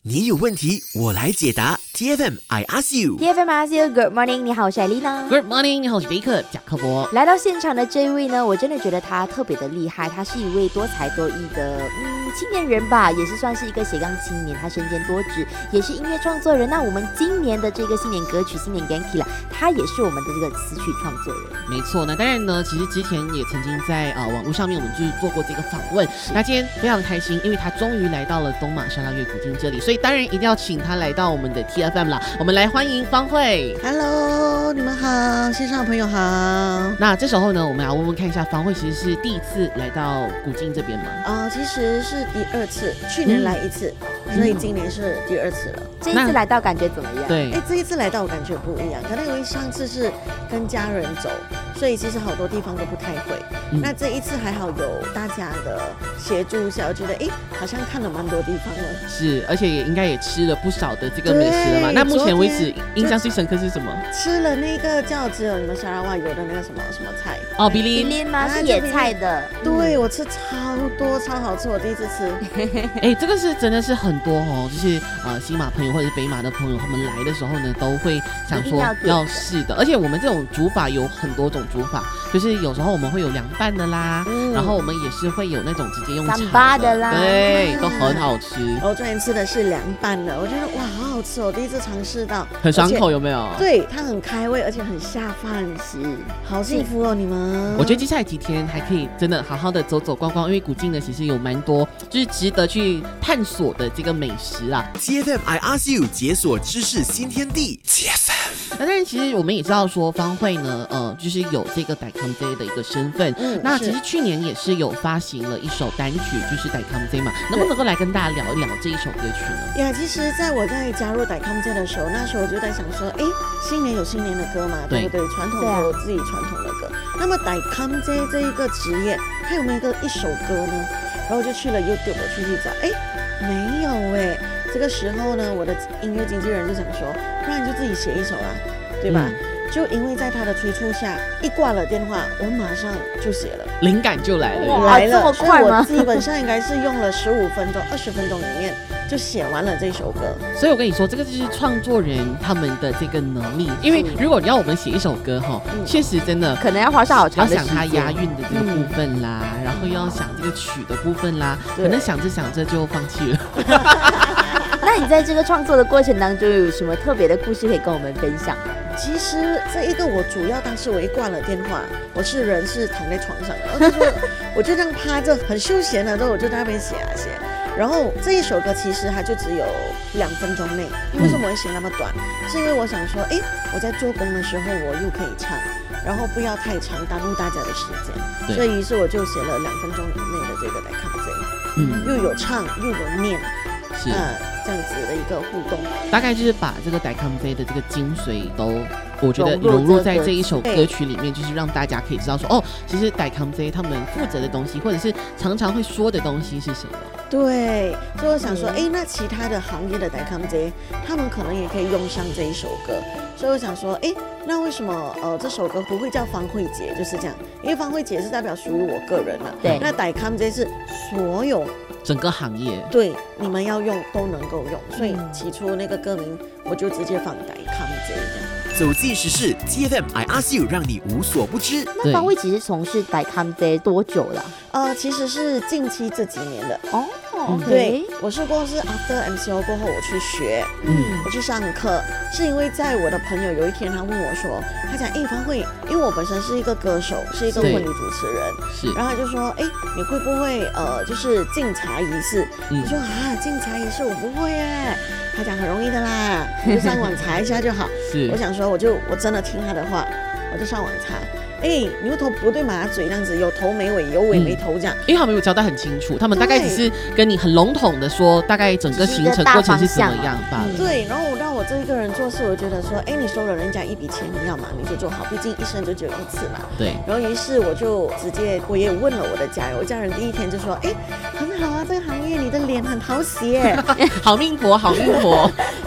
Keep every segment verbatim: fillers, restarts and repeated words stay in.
你有问题，我来解答。T F M I ask you。 T F M I ask you Good morning， 你好，我是艾丽娜。 Good morning， 你好，我是迪克贾克伯。 来到现场的这一位呢，我真的觉得他特别的厉害，他是一位多才多艺的嗯青年人吧，也是算是一个斜杠青年，他身兼多职，也是音乐创作人。那我们今年的这个新年歌曲新年 Ganki 啦，他也是我们的这个词曲创作人。 没错，那当然呢，其实之前也曾经在呃网络上面我们就是做过这个访问。那今天非常开心，因为他终于来到了东马沙拉乐古晋这里，所以当然一定要请他来到我们的 T F M 啦。我们来欢迎方慧。 Hello， 你们好，线上的朋友好。 那这时候呢，我们要问问看一下，方慧其实是第一次来到古晋这边吗？ 呃，其实是第二次，去年来一次，嗯、所以今年是第二次了。 这一次来到感觉怎么样？ 对， 哎，这一次来到我感觉不一样，可能因为上次是跟家人走，所以其实好多地方都不太会。嗯、那这一次还好有大家的协助下，我觉得哎，好像看了蛮多地方了。 是，而且也应该也吃了不少的这个美食了嘛。那目前为止印象最深刻是什么？ 吃了那个叫只有你们沙拉瓦有的那个什么什么菜哦，比利比利吗？是野菜的。 对，我吃超多，超好吃，我第一次吃。 哎，这个是真的是很多哦，就是呃西马朋友或者是北马的朋友，他们来的时候呢，都会想说要试的。而且我们这种煮法有很多种煮法，就是有时候我们会有凉拌的啦，嗯、然后我们也是会有那种直接用炒的啦， 对，都很好吃。 我昨天吃的是凉拌的，我觉得哇，好好吃哦，第一次尝试到， 很爽口，有没有？ 对，它很开胃，而且很下饭，是好幸福哦，你们。 我觉得接下来几天还可以真的好好的走走逛逛，因为古晋呢其实有蛮多就是值得去探索的这个美食啊。 T F M I ask you 解锁知识新天地。T F M。 那但是其实我们也知道说方慧呢，呃，就是有这个 Daikam J 的一个身份。嗯，那其实去年也是有发行了一首单曲，就是 Daikam J 嘛，能不能够来跟大家聊一聊这一首歌曲呢？ 呀，其实在我在加入 Daikam J 的时候，那时候我就在想说，哎，新年有新年的歌嘛，对不对？传统有自己传统的歌。那么 Daikam J 这一个职业，它有没有一个一首歌呢？然后我就去了 YouTube 我去去找，哎，没有哎。这个时候呢，我的音乐经纪人就想说，不然你就自己写一首啊，对吧？嗯、就因为在他的催促下，一挂了电话，我马上就写了， 灵感就来了， 来了， 这么快吗？ 所以我基本上应该是用了十五分钟、二十分钟里面就写完了这首歌。 所以我跟你说，这个就是创作人他们的这个能力。因为如果你要我们写一首歌哈，确、嗯、实真的可能要花上好长的时间， 要想它押韵的这个部分啦，嗯、然后又要想这个曲的部分啦，可能想着想着就放弃了。 那你在这个创作的过程当中有什么特别的故事可以跟我们分享吗？ 其实这一个我主要当时我一挂了电话，我是人是躺在床上的，我就说我就这样趴着很休闲的，之后我就在那边写啊写。然后这一首歌其实它就只有两分钟内，为什么我会写那么短？嗯、是因为我想说，哎，我在做工的时候我又可以唱，然后不要太长耽误大家的时间，所以于是我就写了两分钟以内的这个来看这，嗯，又有唱又有念。是、呃、这样子的一个互动， 大概就是把这个 Daikam J 的这个精髓都，我觉得融入在这一首歌曲里面，就是让大家可以知道说，哦，其实 Daikam J 他们负责的东西，或者是常常会说的东西是什么。 对，所以我想说，哎，那其他的行业的 Daikam J 他们可能也可以用上这一首歌，所以我想说，哎，那为什么呃这首歌不会叫方慧姐？就是这样，因为方慧姐是代表属于我个人了， 对， 那 Daikam J 是所有。 整个行业对你们要用都能够用，所以起初那个歌名我就直接放 Daikam J 这样。 走进时事 T F M I ask you 让你无所不知。 那方慧其实从事 Daikam J 多久了？ 呃，其实是近期这几年的哦。 嗯、对，我是公司 after M C O 过后我去学，嗯，我去上课，是因为在我的朋友有一天他问我说，他讲，哎，方慧，因为我本身是一个歌手，是一个婚礼主持人，是，然后他就说，哎，你会不会呃就是敬茶仪式？嗯、我说啊，敬茶仪式我不会耶。他讲很容易的啦，你就上网查一下就好。是，我想说，我就我真的听他的话，我就上网查。哎，牛头不对马嘴这样子，有头没尾，有尾没头这样、嗯。因为他们有交代很清楚，他们大概只是跟你很笼统的说，大概整个行程过程是怎么样吧。 对，然后让我这一个人做事，我觉得说，哎，你收了人家一笔钱，你要嘛你就做好，毕竟一生就只有一次嘛。对。然后于是我就直接，我也问了我的家人，我家人第一天就说，哎，很好啊，这个行业你的脸很讨喜耶， 好命婆，好命婆。 我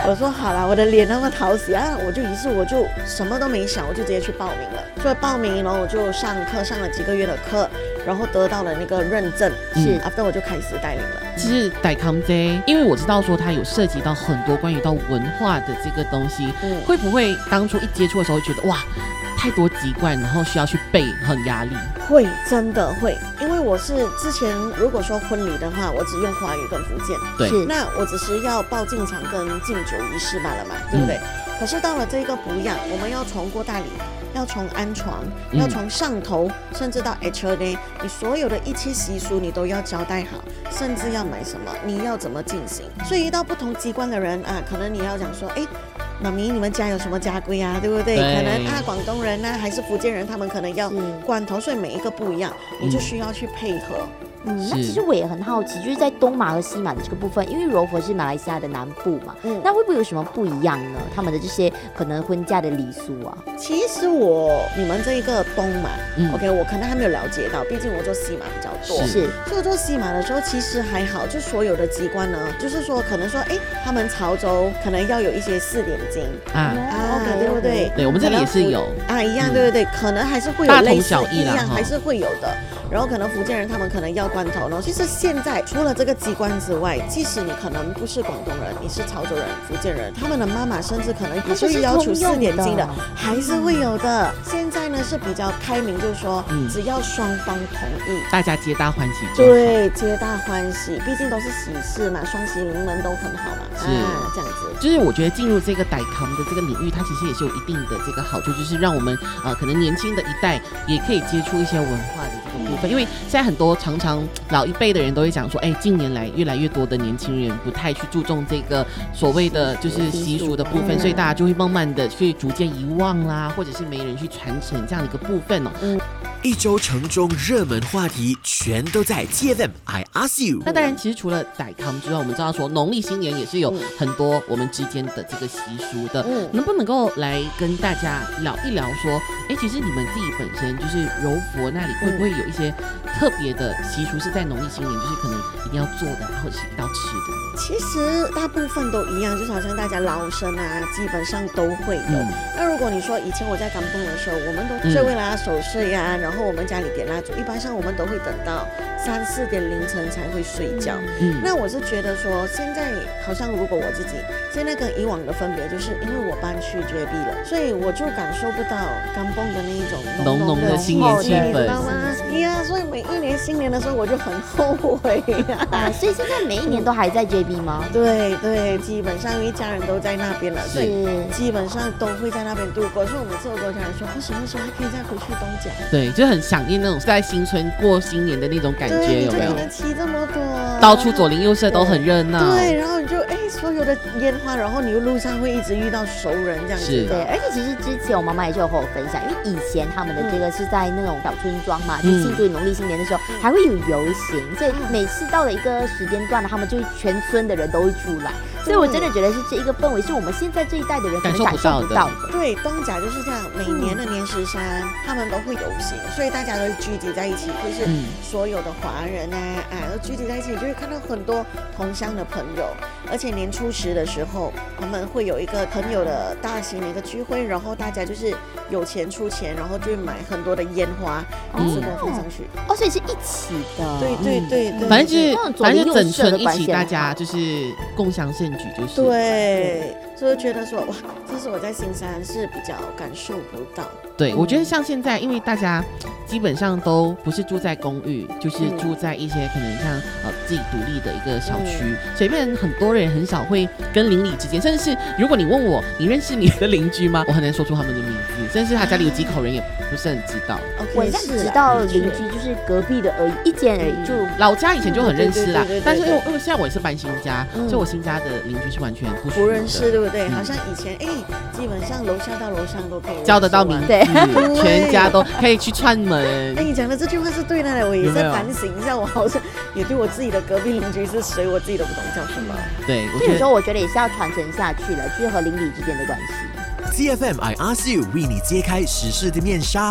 我说好啦，我的脸那么讨喜啊，我就于是我就什么都没想，我就直接去报名了。所以报名，然后我就上课，上了几个月的课，然后得到了那个认证，是、嗯、after 我就开始带领了。 其实傣康这，因为我知道说它有涉及到很多关于到文化的这个东西，嗯、会不会当初一接触的时候觉得哇？太多籍贯，然后需要去背，很压力。 会，真的会，因为我是之前如果说婚礼的话，我只用华语跟福建， 对， 那我只是要报进场跟敬酒仪式罢了嘛，对不对？嗯、可是到了这个不一样，我们要从过大礼，要从安床，要从上头，嗯、甚至到 H R D， 你所有的一切习俗你都要交代好，甚至要买什么，你要怎么进行。所以遇到不同籍贯的人啊，可能你要讲说，哎。妈咪，你们家有什么家规啊？对不对？对可能啊，广东人啊，还是福建人，他们可能要罐头，所以每一个不一样，你就需要去配合。 嗯，那其实我也很好奇，就是在东马和西马的这个部分，因为柔佛是马来西亚的南部嘛，嗯，那会不会有什么不一样呢？他们的这些可能婚嫁的礼俗啊？ 其实我你们这一个东马、嗯、，OK， 我可能还没有了解到，毕竟我做西马比较多， 是， 所以我做西马的时候其实还好，就所有的籍贯呢，就是说可能说，哎，他们潮州可能要有一些四点金啊啊，对不对？ 对，我们这里也是有啊，一样，对不对？可能还是会有类似一样，还是会有的。然后可能福建人他们可能要罐头呢。其实现在除了这个籍贯之外，即使你可能不是广东人，你是潮州人、福建人，他们的妈妈甚至可能也会要求四点金的，还是会有的。现在呢是比较开明，就是说、嗯、只要双方同意， 大家皆大欢喜。 对，皆大欢喜，毕竟都是喜事嘛，双喜临门都很好嘛。是、啊、这样子。 就是我觉得进入这个傣康的这个领域，它其实也是有一定的这个好处，就是让我们呃可能年轻的一代也可以接触一些文化的这个部分。因为现在很多常常老一辈的人都会讲说，哎，近年来越来越多的年轻人不太去注重这个所谓的就是习俗的部分，所以大家就会慢慢的去逐渐遗忘啦，或者是没人去传承这样的一个部分哦。嗯， 一周城中热门话题全都在 G F M I Ask You。 那当然，其实除了傣康之外，我们知道说农历新年也是有很多我们之间的这个习俗的，嗯、能不能够来跟大家聊一聊说，哎，其实你们自己本身就是柔佛那里会不会有一些特别的习俗是在农历新年，就是可能一定要做的，或者是一定要吃的？ 其实大部分都一样，就是好像大家捞生啊，基本上都会有。嗯、那如果你说以前我在港蹦的时候，我们都是为了守岁啊，嗯、然后我们家里点蜡烛，一般上我们都会等到三四点凌晨才会睡觉。嗯，那我是觉得说，现在好像如果我自己现在跟以往的分别，就是因为我搬去J B了，所以我就感受不到港蹦的那一种浓浓的新年气氛， 知道吗？呀，所以每一年新年的时候我就很后悔呀、 啊。所以现在每一年都还在J B吗？ 对对，基本上因为家人都在那边了，所以基本上都会在那边度过。所以我每次我跟家人说，不行不行，还可以再回去东甲。 对，就很想念那种在新村过新年的那种感觉，有没有？ 对，骑这么多， 到处左邻右舍都很热闹。 对，然后你就哎，所有的烟花，然后你路上会一直遇到熟人这样子。 是，对，而且其实之前我妈妈也就有和我分享，因为以前他们的这个是在那种小村庄嘛，嗯、就庆祝农历新年的时候，嗯、还会有游行，所以每次到了一个时间段，他们就全村的人都会出来。所以我真的觉得是这一个氛围，是我们现在这一代的人可能感受不到的。 对，东甲就是这样，每年的年十三，嗯、他们都会游行，所以大家都聚集在一起，就是所有的华人啊啊都聚集在一起，就会看到很多同乡的朋友。而且年初十的时候，我们会有一个朋友的大型的一个聚会，然后大家就是有钱出钱，然后就会买很多的烟花，一次过放上去。 哦，所以是一起的。 对对对对， 反正就是反正就整村一起，大家就是共襄盛举，就是对。所以觉得说哇，这是我在新山是比较感受不到。 对，我觉得像现在，因为大家基本上都不是住在公寓，就是住在一些可能像呃自己独立的一个小区，嗯、所以变成很多人很少会跟邻里之间，甚至是如果你问我，你认识你的邻居吗？我很难说出他们的名字，甚至他家里有几口人也不是很知道。 Okay, 我只知道邻居就是隔壁的而已，一间而已。就老家以前就很认识啦，但是因为因为现在我也是搬新家，嗯、所以我新家的邻居是完全不不认识，对不对？嗯、好像以前哎，基本上楼下到楼上都可以叫得到名字，全家都可以去串门。 哎，你讲的这句话是对的，我也在反省一下，我好像也对我自己的隔壁邻居是谁，我自己都不懂叫什么。 对， 所以有时候我觉得也是要传承下去了，就是和邻里之间的关系。 G F M I Ask You 为你揭开时事的面纱。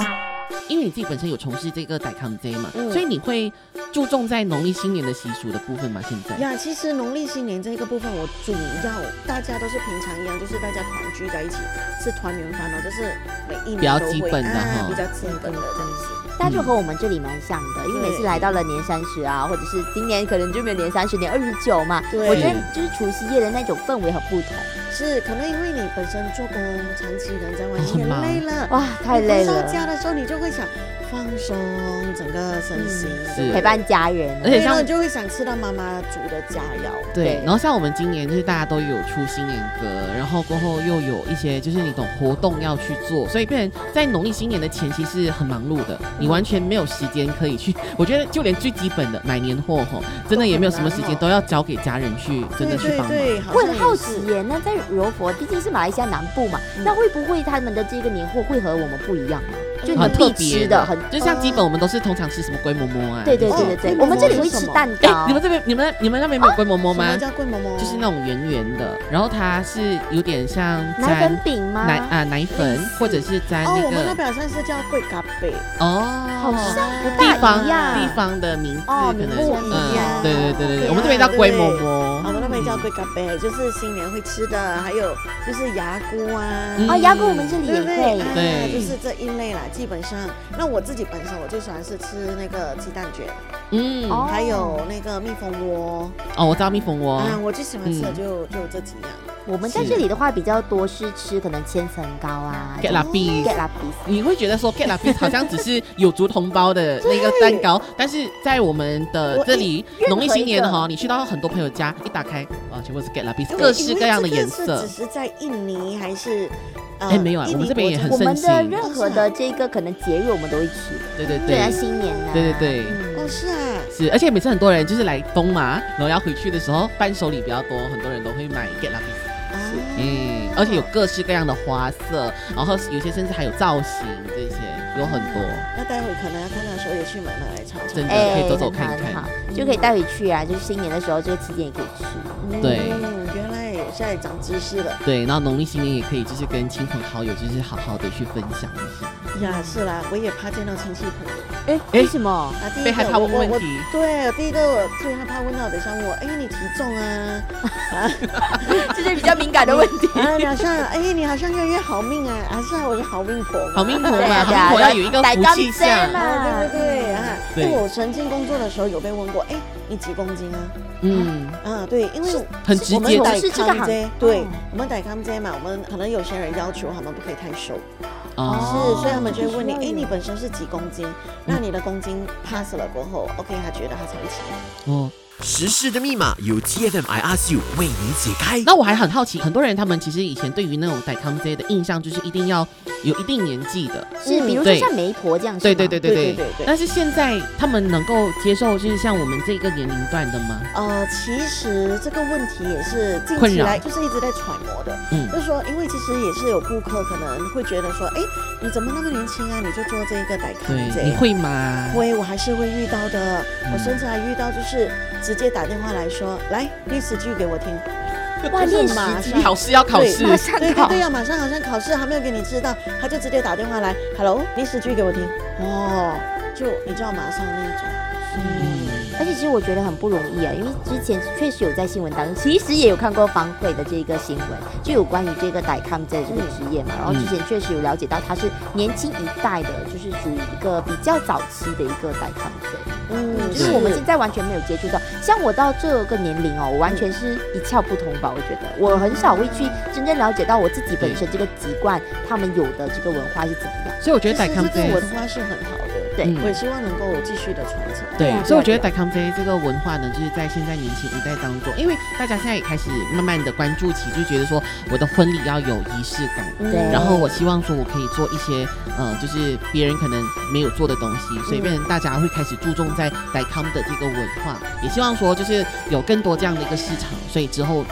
因为你自己本身有从事这个傣康 J 嘛、 嗯， 所以你会注重在农历新年的习俗的部分吗？现在呀，其实农历新年这个部分，我主要大家都是平常一样，就是大家团聚在一起吃团圆饭哦，就是每一年比较都会基本的哈、 啊，比较基本的这样子。 大家就和我们这里蛮像的，因为每次来到了年三十啊，或者是今年可能就没有年三十，年二十九嘛，我觉得就是除夕夜的那种氛围很不同。 是，可能因为你本身做工长期人在外面很累了， 哇，太累了。 回到家的时候，你就会想放松整个身心， 嗯、 陪伴家人， 而且像你就会想吃到妈妈煮的佳肴。 对，然后像我们今年就是大家都有出新年歌，然后过后又有一些就是你懂活动要去做，所以变成在农历新年的前期是很忙碌的，你完全没有时间可以去。我觉得就连最基本的买年货吼，真的也没有什么时间，都要交给家人去真的去帮忙。 对对对， 我很好奇耶，那在柔佛毕竟是马来西亚南部嘛，嗯、那会不会他们的这个年货会和我们不一样吗？就很特别的， 很就像基本我们都是通常吃什么龟馍馍啊？ 对对对对对，我们这里会吃蛋糕。 你们这边、你们、你们那边没有龟馍馍吗？ 什么叫龟馍馍？ 就是那种圆圆的，然后它是有点像奶粉饼吗？ 奶啊奶粉，或者是沾那个。 哦，我们那边好像是叫桂咖贝。 哦， 好像不地方一样， 地方的名字可能不一样。 对对对对对，我们这边叫龟馍馍， 我们那边叫桂咖贝，就是新年会吃的，还有就是牙菇啊。 啊，牙菇我们这里也会。 对， 就是这一类啦，基本上。那我自己本身我最喜欢是吃那个鸡蛋卷， 嗯， 还有那个蜜蜂窝。 哦，我知道蜜蜂窝。 嗯，我最喜欢吃的就、嗯、就这几样。 我们在这里的话比较多是吃可能千层糕啊 ，get la bis， get la bis。 你会觉得说 get la bis 好像只是有族同胞的那个蛋糕，但是在我们的这里农历新年哈，你去到很多朋友家，一打开啊，全部是 get la bis， 各式各样的颜色。 只是在印尼还是？ 哎、呃，没有啊，我们这边也很盛行。 我们的任何的这个可能节日，我们都会吃。 对对对， 对啊，新年啊， 对对对， 嗯、哦是啊， 是，而且每次很多人就是来东马，然后要回去的时候，伴手礼比较多，很多人都会买 get la bis。嗯，而且有各式各样的花色，然后有些甚至还有造型，这些有很多。 那待会可能要看到的时候也去买买来尝尝， 真的可以走走看看， 好，就可以带回去啊。就是新年的时候，这个期间也可以吃。 嗯、 对， 原来现在长知识了。 对，然后农历新年也可以就是跟亲朋好友就是好好的去分享一下。 呀，是啦，我也怕见到亲戚朋友。 哎，为什么？ 啊，第一被害怕问问题。 对，第一个我最害怕问到等下问我，哎，你体重啊？啊， 这是比较敏感的问题。 啊，你好像，哎，你好像越来越好命啊！啊，是啊，我是好命婆。 好命婆嘛，好命婆要有一个福气相嘛。 对对对啊！对，我曾经工作的时候有被问过，哎，你几公斤啊？嗯啊，对，因为很直接的是这个行业， 对，我们傣康 J 嘛，我们可能有些人要求他们不可以太瘦。哦，是，所以他们就会问你，哎，你本身是几公斤？那你的公斤 pass 了过后 ，OK， 他觉得他才会请。 哦。 时事的密码由 T F M I Ask You 为您解开。 那我还很好奇，很多人他们其实以前对于那种傣康 J 的印象就是一定要有一定年纪的， 是，比如说像媒婆这样， 对对对对对对对。 但是现在他们能够接受就是像我们这个年龄段的吗？ 呃，其实这个问题也是近期来就是一直在揣摩的，嗯，就是说，因为其实也是有顾客可能会觉得说，哎，你怎么那么年轻啊？你就做这个傣康 J， 你会吗？ 会，我还是会遇到的，嗯、我甚至还遇到就是。直接打电话来说，来念十句给我听。 哇，念十句， 考试要考试， 马上考， 对对对呀，马上好像考试还没有给你知道，他就直接打电话来 ，Hello， 念十句给我听。哦，就你知道马上那种。 嗯，而且其实我觉得很不容易啊，因为之前确实有在新闻当中，其实也有看过方慧的这个新闻，就有关于这个傣康 J 这个职业嘛。然后之前确实有了解到，他是年轻一代的，就是属于一个比较早期的一个傣康 J。嗯，就是我们现在完全没有接触到，像我到这个年龄哦，我完全是一窍不通吧。我觉得我很少会去真正了解到我自己本身这个籍贯，他们有的这个文化是怎么样。 所以我觉得傣康 J 文化是很好的。对，嗯、我也希望能够继续的传承。 对，所以我觉得傣康 J 这个文化呢，就是在现在年轻一代当中，因为大家现在也开始慢慢的关注起，就觉得说我的婚礼要有仪式感，对，然后我希望说我可以做一些呃，就是别人可能没有做的东西，所以变成大家会开始注重在傣康的这个文化，也希望说就是有更多这样的一个市场，所以之后就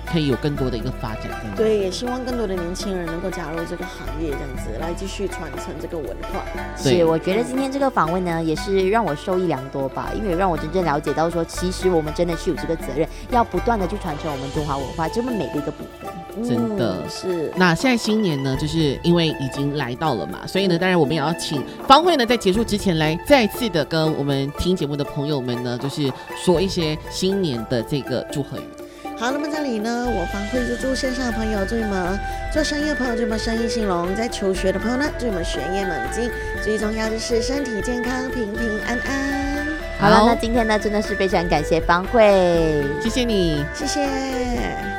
可以有更多的一个发展。 对，也希望更多的年轻人能够加入这个行业，这样子来继续传承这个文化。 是，我觉得今天这个访问呢，也是让我受益良多吧，因为让我真正了解到说，其实我们真的是有这个责任，要不断的去传承我们中华文化这么美的一个部分。 真的、 嗯、是。 那现在新年呢，就是因为已经来到了嘛，所以呢，当然我们也要请芳慧呢，在结束之前来再次的跟我们听节目的朋友们呢，就是说一些新年的这个祝贺语。 好，那么这里呢，我芳慧就祝线上的朋友，祝你们做生意的朋友，祝你们生意兴隆；在求学的朋友呢，祝你们学业猛进。最重要的是身体健康，平平安安。 好了，那今天呢，真的是非常感谢芳慧， 谢谢你， 谢谢。